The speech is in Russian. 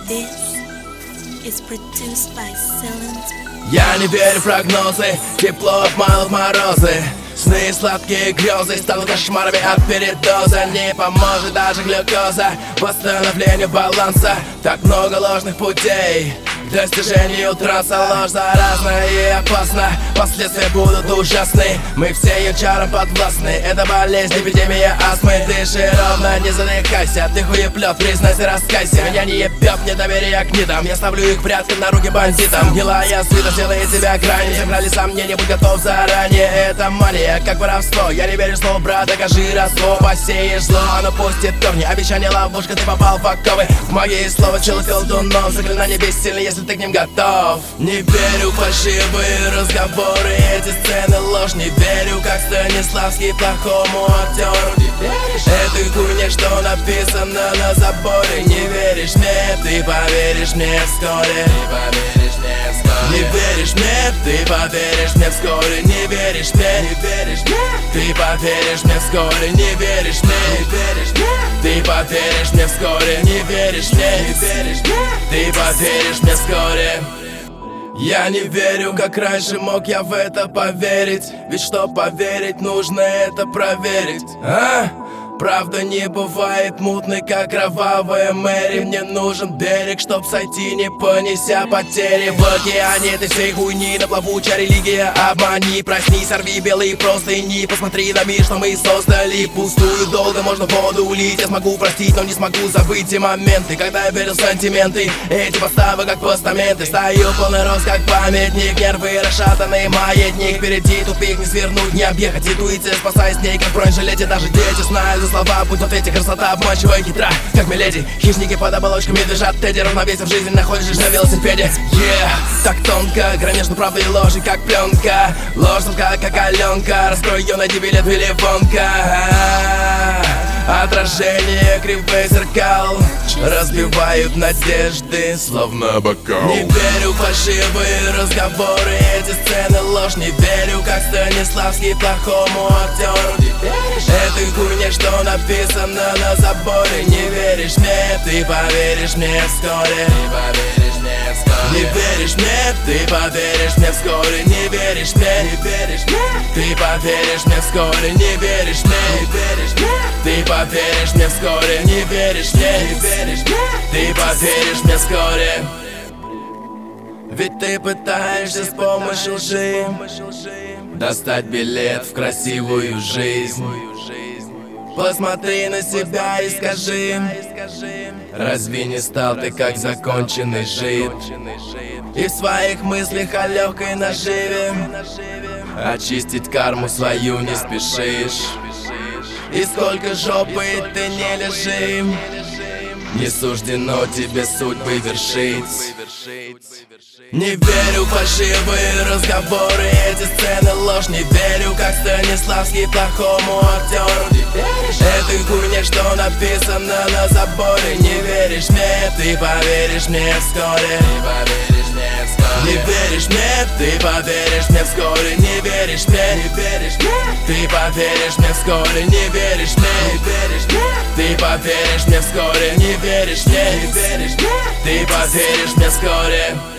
This is produced by Silent. Я не верю в прогнозы, тепло обманут морозы. Сны и сладкие грезы станут кошмарами от передоза. Не поможет даже глюкоза восстановлению баланса. Так много ложных путей к достижению транса. Ложь заразна и опасна, последствия будут ужасны. Мы все ее чарам подвластны. Это болезнь, эпидемия астмы. Дыши ровно, не задыхайся. Ты хуеплет, признайся, раскайся. Меня не ебет, недоверие к нидам. Я ставлю их прятки на руки бандитам. Гнилая свита сделает тебя крайним. Сыграли сомнения, будь готов заранее. Это мания, как воровство. Я не верю в слово, брат, докажи родство. Посеешь зло, оно пустит корни. Обещание ловушка, ты попал в оковы. В магии слова силы колдунов. Заклинание бессильно, если ты к ним готов. Не верю в фальшивые разговоры, эти сцены ложь. Не верю, как Станиславский, плохому актеру. Этой хуйне, что написано на заборе. Не веришь мне, ты поверишь мне вскоре. Не веришь мне, ты поверишь мне вскоре. Не веришь мне, ты поверишь мне вскоре. Не веришь мне, ты поверишь мне вскоре. Не веришь мне, ты поверишь мне вскоре. Я не верю, как раньше мог я в это поверить. Ведь чтоб поверить, нужно это проверить. Правда не бывает мутной, как кровавая Мэри. Мне нужен берег, чтоб сойти, не понеся потери. В океане этой всей хуйни на плавучая религия. Обмани, проснись, сорви белые простыни. Посмотри на мир, что мы создали. Пустую долго можно воду улить. Я смогу простить, но не смогу забыть те моменты, когда я верил в сантименты. Эти поставы как постаменты. Стою полный рост, как памятник. Нервы расшатанный маятник. Впереди тупик, не свернуть, не объехать. Интуиция, спасай с ней, как в бронежилете. Даже дети знают слова, будь в ответе красота, обманчивая хитра, как миледи. Хищники под оболочками движат Тедди. Равновесие в жизни находишь на велосипеде. Так тонко, грань между правдой и ложью, как пленка. Ложь тонка, как Аленка. Раскрой ее, найди билет в Ливонка. Отражение кривых зеркал разбивают надежды, словно бокал. Не верю в фальшивые разговоры, эти сцены ложь. Не верю, как Станиславский, плохому актеру. Этой хуйне, что написано на заборе. Не веришь мне, ты поверишь мне вскоре. Не веришь мне, ты поверишь мне вскоре. Не веришь мне, ты поверишь мне вскоре. Не веришь мне, ты поверишь мне вскоре. Не веришь мне, ты поверишь мне вскоре. Ведь ты пытаешься с помощью лжи достать билет в красивую жизнь. Посмотри на себя и скажи, разве не стал ты как законченный жид? И в своих мыслях о легкой наживе очистить карму свою не спешишь. И сколько жопы ты не лежи, не суждено тебе судьбы вершить. Не верю в фальшивые разговоры, эти сцены ложь. Не верю, как Станиславский, плохому актеру. Этой хуйне, что написано на заборе. Не веришь мне, ты поверишь мне вскоре. Не веришь мне, ты поверишь мне вскоре. Не веришь мне, ты поверишь мне вскоре. Не веришь мне, ты поверишь мне вскоре. Не веришь мне, ты поверишь мне вскоре.